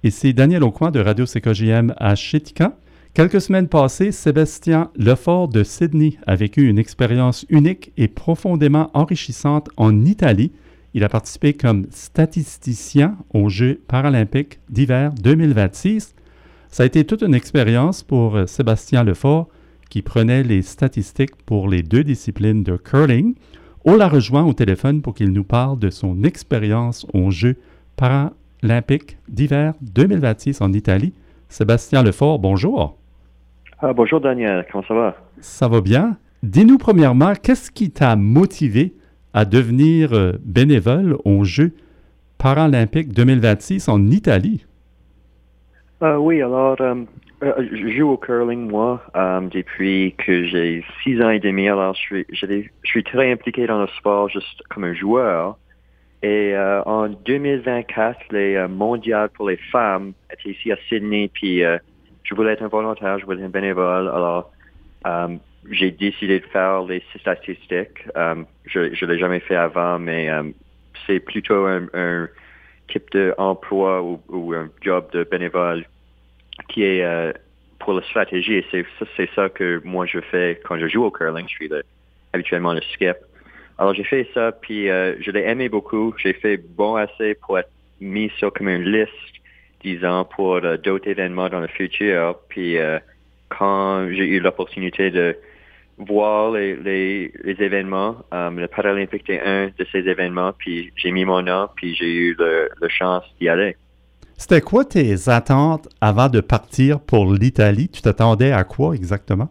Ici Daniel Aucoin de Radio CKJM à Chitika. Quelques semaines passées, Sébastien Lefort de Sydney a vécu une expérience unique et profondément enrichissante en Italie. Il a participé comme statisticien aux Jeux paralympiques d'hiver 2026. Ça a été toute une expérience pour Sébastien Lefort qui prenait les statistiques pour les deux disciplines de curling. On l'a rejoint au téléphone pour qu'il nous parle de son expérience aux Jeux paralympiques d'hiver 2026 en Italie. Sébastien Lefort, bonjour. Bonjour Daniel, comment ça va? Ça va bien. Dis-nous premièrement, qu'est-ce qui t'a motivé à devenir bénévole aux Jeux paralympiques 2026 en Italie? Oui, alors, je joue au curling, moi, depuis que j'ai 6 ans et demi. Alors, je suis très impliqué dans le sport, juste comme un joueur. Et en 2024, les mondiales pour les femmes étaient ici à Sydney, puis je voulais être un volontaire, je voulais être un bénévole. Alors, j'ai décidé de faire les statistiques. Je ne l'ai jamais fait avant, mais c'est plutôt un type d'emploi ou un job de bénévole qui est pour la stratégie. Et c'est ça que moi je fais quand je joue au curling. Je suis habituellement le skip. Alors j'ai fait ça, puis je l'ai aimé beaucoup. J'ai fait bon assez pour être mis sur comme une liste, disons, pour d'autres événements dans le futur. Puis quand j'ai eu l'opportunité de voir les événements, le Paralympique était un de ces événements, puis j'ai mis mon nom, puis j'ai eu la chance d'y aller. C'était quoi tes attentes avant de partir pour l'Italie? Tu t'attendais à quoi exactement?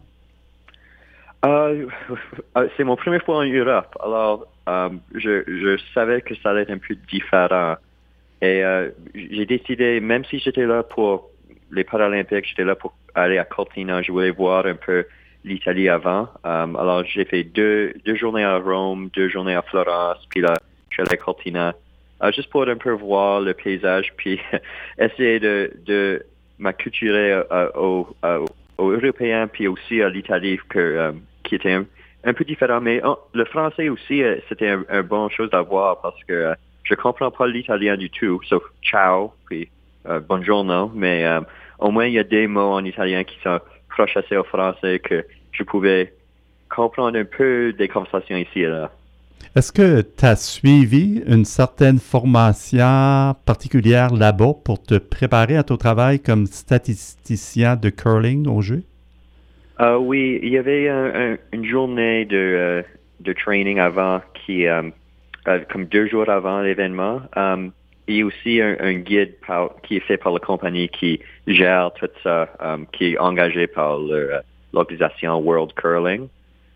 C'est mon première fois en Europe, alors je savais que ça allait être un peu différent. Et j'ai décidé, même si j'étais là pour les Paralympiques, j'étais là pour aller à Cortina, je voulais voir un peu l'Italie avant. Alors j'ai fait deux journées à Rome, 2 journées à Florence, puis là, je suis allé à Cortina. Juste pour un peu voir le paysage, puis essayer de m'acculturer aux Européens, puis aussi à l'Italie, qui était un peu différent. Mais le français aussi, c'était une bonne chose à voir parce que je comprends pas l'italien du tout, sauf ciao, puis buongiorno, mais au moins il y a des mots en italien qui sont proches assez au français que je pouvais comprendre un peu des conversations ici et là. Est-ce que tu as suivi une certaine formation particulière là-bas pour te préparer à ton travail comme statisticien de curling au jeu? Oui, il y avait une journée de training avant comme 2 jours avant l'événement. Il y a aussi un guide qui est fait par la compagnie qui gère tout ça, qui est engagé par l'organisation World Curling.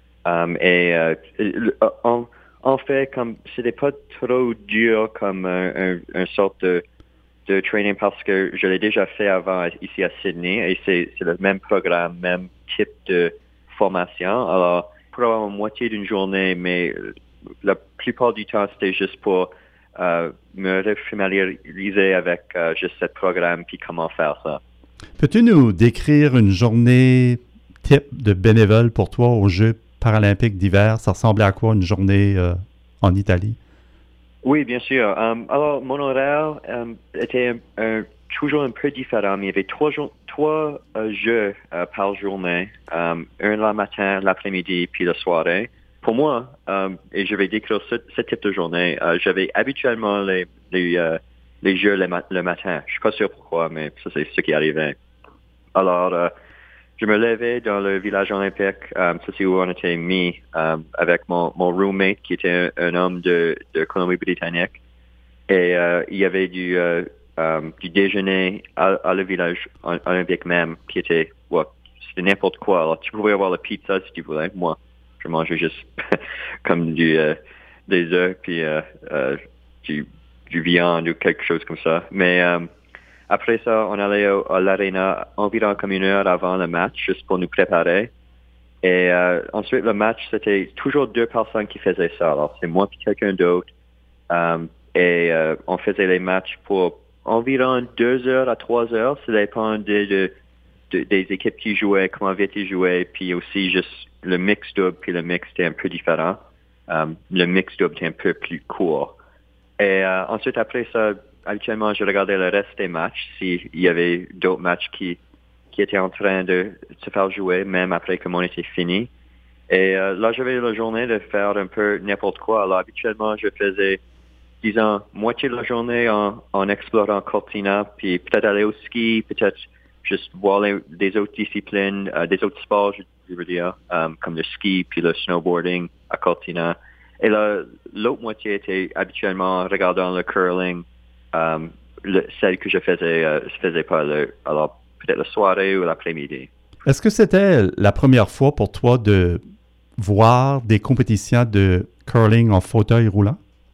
En fait, comme c'était pas trop dur comme un sorte de training parce que je l'ai déjà fait avant ici à Sydney et c'est le même programme, même type de formation. Alors, pour avoir la moitié d'une journée, mais la plupart du temps, c'était juste pour me familiariser avec juste ce programme puis comment faire ça. Peux-tu nous décrire une journée type de bénévole pour toi aux Jeux paralympiques d'hiver? Ça ressemblait à quoi une journée en Italie? Oui, bien sûr. Alors, mon horaire était toujours un peu différent. Il y avait trois jeux par journée, un le matin, l'après-midi, puis la soirée. Pour moi, et je vais décrire ce type de journée, j'avais habituellement les jeux le matin. Je suis pas sûr pourquoi, mais ça c'est ce qui arrivait. Alors, je me levais dans le village olympique, ça c'est où on était mis, avec mon roommate qui était un homme de Colombie-Britannique. Et il y avait du déjeuner à le village olympique même, qui était, c'était n'importe quoi. Alors, tu pouvais avoir la pizza si tu voulais. Moi, je mangeais juste comme des œufs, puis du viande ou quelque chose comme ça. Mais après ça, on allait à l'aréna environ comme 1 heure avant le match, juste pour nous préparer. Et ensuite, le match, c'était toujours 2 personnes qui faisaient ça. Alors, c'est moi et quelqu'un d'autre. Et on faisait les matchs pour environ 2 heures à 3 heures. Ça dépend des équipes qui jouaient, comment vite ils jouaient, puis aussi juste le mix double, puis le mix était un peu différent. Le mix double était un peu plus court. Et ensuite, après ça, habituellement, je regardais le reste des matchs, s'il y avait d'autres matchs qui étaient en train de se faire jouer, même après que mon était fini. Et là, j'avais la journée de faire un peu n'importe quoi. Alors, habituellement, je faisais, disons, moitié de la journée en explorant Cortina, puis peut-être aller au ski, peut-être juste voir des autres disciplines, des autres sports, je veux dire, comme le ski, puis le snowboarding à Cortina. Et l'autre moitié était habituellement regardant le curling, celle que je faisais pas, alors peut-être la soirée ou l'après-midi. Est-ce que c'était la première fois pour toi de voir des compétitions de curling en fauteuil roulant?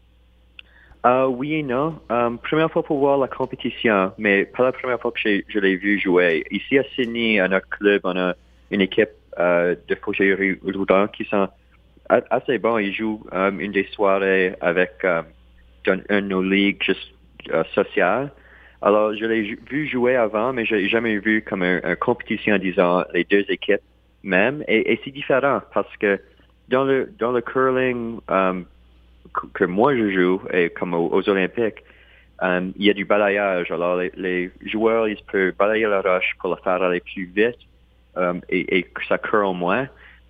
Oui et non. Première fois pour voir la compétition, mais pas la première fois que je l'ai vu jouer. Ici à Sydney, à notre club, on a une équipe de fauteuil roulant qui sont assez bons. Ils jouent une des soirées avec une de nos ligues juste sociales. Alors, je l'ai vu jouer avant, mais je l'ai jamais vu comme une compétition, disons, les deux équipes même. Et c'est différent parce que dans le curling que moi je joue, et comme aux Olympiques, il y a du balayage. Alors, les joueurs, ils peuvent balayer la roche pour la faire aller plus vite et que ça curle moins.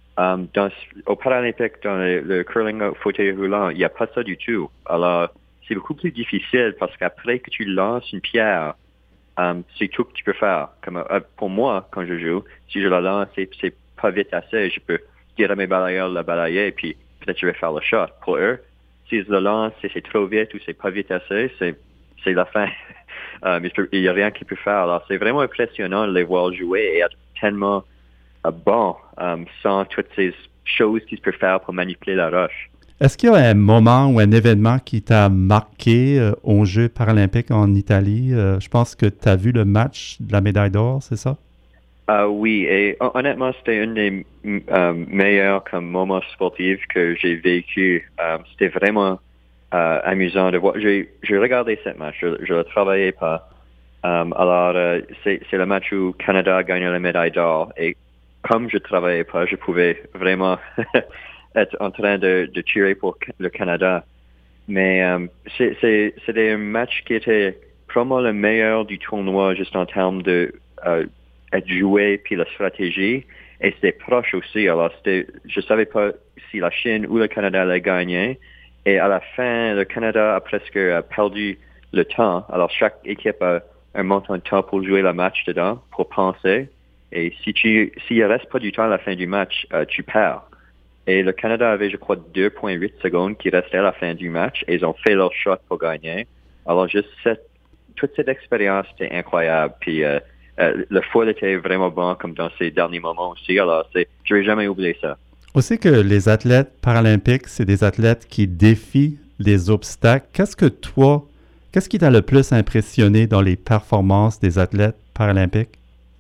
Au Paralympique, dans le curling au fauteuil roulant, il n'y a pas ça du tout. Alors, c'est beaucoup plus difficile parce qu'après que tu lances une pierre, c'est tout que tu peux faire. Comme pour moi, quand je joue, si je la lance et c'est pas vite assez, je peux dire à mes balayeurs de la balayer et puis peut-être je vais faire le shot. Pour eux, s'ils le lancent et c'est trop vite ou c'est pas vite assez, c'est la fin. Il n'y a rien qu'ils peuvent faire. Alors, c'est vraiment impressionnant de les voir jouer et être tellement bon sans toutes ces choses qu'ils peuvent faire pour manipuler la roche. Est-ce qu'il y a un moment ou un événement qui t'a marqué aux Jeux paralympiques en Italie? Je pense que tu as vu le match de la médaille d'or, c'est ça? Oui, et honnêtement, c'était un des meilleurs comme moments sportifs que j'ai vécu. C'était vraiment amusant de voir. J'ai regardé ce match, je le travaillais pas. Alors, c'est le match où Canada a gagné la médaille d'or. Et comme je travaillais pas, je pouvais vraiment être en train de cheerer pour le Canada. Mais c'était un match qui était probablement le meilleur du tournoi, juste en termes de être joué puis la stratégie. Et c'était proche aussi. Alors, je savais pas si la Chine ou le Canada allait gagner. Et à la fin, le Canada a presque perdu le temps. Alors, chaque équipe a un montant de temps pour jouer le match dedans, pour penser. Et s'il reste pas du temps à la fin du match, tu perds. Et le Canada avait, je crois, 2,8 secondes qui restaient à la fin du match et ils ont fait leur shot pour gagner. Alors, juste toute cette expérience était incroyable. Puis, le foot était vraiment bon comme dans ces derniers moments aussi. Alors, je vais jamais oublier ça. On sait que les athlètes paralympiques, c'est des athlètes qui défient les obstacles. Qu'est-ce qui t'a le plus impressionné dans les performances des athlètes paralympiques?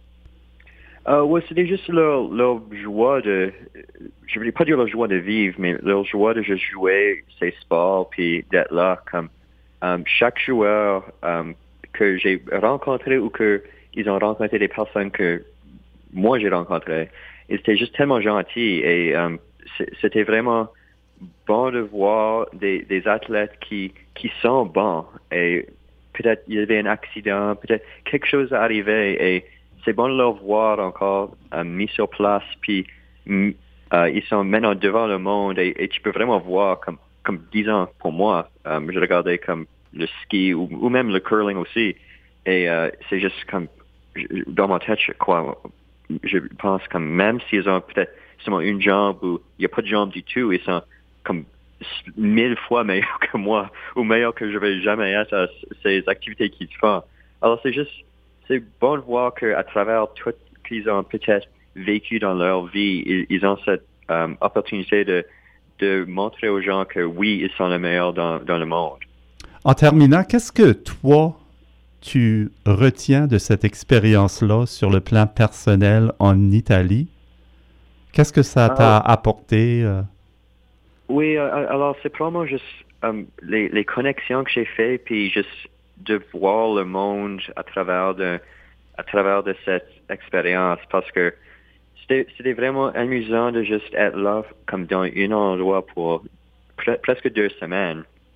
Ouais, c'était juste leur joie je voulais pas dire leur joie de vivre, mais leur joie de juste jouer ces sports puis d'être là. Comme chaque joueur que j'ai rencontré ou que ils ont rencontré des personnes que moi j'ai rencontrées, ils étaient juste tellement gentils et c'était vraiment bon de voir des athlètes qui sont bons et peut-être il y avait un accident, peut-être quelque chose est arrivé et c'est bon de leur voir encore mis sur place, puis ils sont maintenant devant le monde et tu peux vraiment voir, comme disons pour moi, je regardais comme le ski ou même le curling aussi, et c'est juste comme, dans ma tête, je pense comme même s'ils ont peut-être seulement une jambe ou il n'y a pas de jambe du tout, ils sont comme 1000 fois meilleurs que moi, ou meilleurs que je vais jamais être à ces activités qu'ils font. Alors c'est bon de voir qu'à travers tout qu'ils ont peut-être vécu dans leur vie, ils ont cette opportunité de montrer aux gens que oui, ils sont les meilleurs dans le monde. En terminant, qu'est-ce que toi, tu retiens de cette expérience-là sur le plan personnel en Italie? Qu'est-ce que ça t'a apporté? Oui, alors c'est probablement juste les connexions que j'ai faites, puis juste de voir le monde à travers de cette expérience, parce que c'était vraiment amusant de juste être là comme dans un endroit pour presque 2 semaines.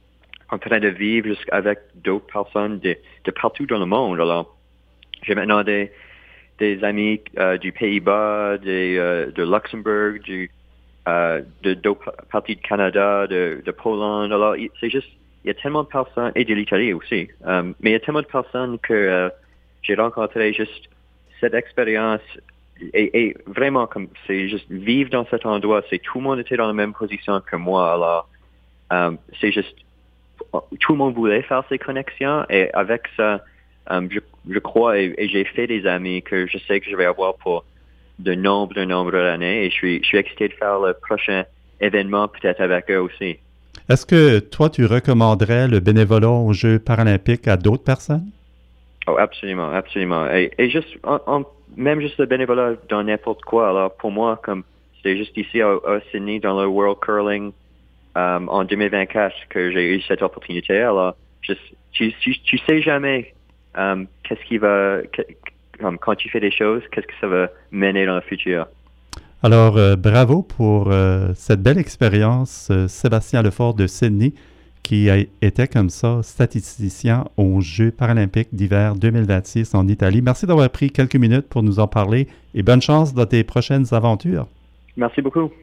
en train de vivre avec d'autres personnes de partout dans le monde. Alors, j'ai maintenant des amis du Pays-Bas, de Luxembourg, de d'autres parties du Canada, de Pologne. Alors, c'est juste, il y a tellement de personnes, et de l'Italie aussi, mais il y a tellement de personnes que j'ai rencontré juste cette expérience et vraiment comme c'est juste vivre dans cet endroit, c'est tout le monde était dans la même position que moi. Alors, c'est juste tout le monde voulait faire ces connexions et avec ça, je crois et j'ai fait des amis que je sais que je vais avoir pour de nombreuses années et je suis excité de faire le prochain événement peut-être avec eux aussi. Est-ce que toi, tu recommanderais le bénévolat aux Jeux paralympiques à d'autres personnes? Oh, absolument, absolument. Et juste, même juste le bénévolat dans n'importe quoi. Alors, pour moi, comme c'est juste ici à Sydney, dans le World Curling, en 2024, que j'ai eu cette opportunité. Alors, tu sais jamais qu'est-ce qui va, quand tu fais des choses, qu'est-ce que ça va mener dans le futur. Alors, bravo pour cette belle expérience, Sébastien Lefort de Sydney, qui était comme ça statisticien aux Jeux paralympiques d'hiver 2026 en Italie. Merci d'avoir pris quelques minutes pour nous en parler et bonne chance dans tes prochaines aventures. Merci beaucoup.